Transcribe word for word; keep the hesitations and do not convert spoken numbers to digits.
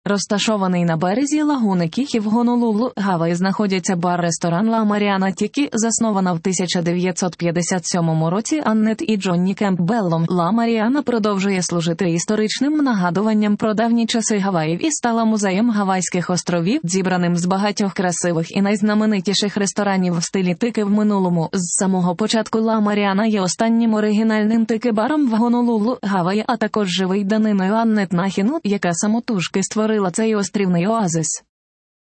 Розташований на березі лагуни Кіхі в Гонолулу, Гаваї, знаходиться бар-ресторан Ла Маріана Тікі, заснована в тисяча дев'ятсот п'ятдесят сьомому році Аннет і Джонні Кемпбеллом. Ла Маріана продовжує служити історичним нагадуванням про давні часи Гаваїв і стала музеєм Гавайських островів, зібраним з багатьох красивих і найзнаменитіших ресторанів в стилі тики в минулому. З самого початку Ла Маріана є останнім оригінальним тики-баром в Гонолулу, Гаваї, а також живий даниною Аннет Нахіну, яка самотужки створила цей острівний оазис.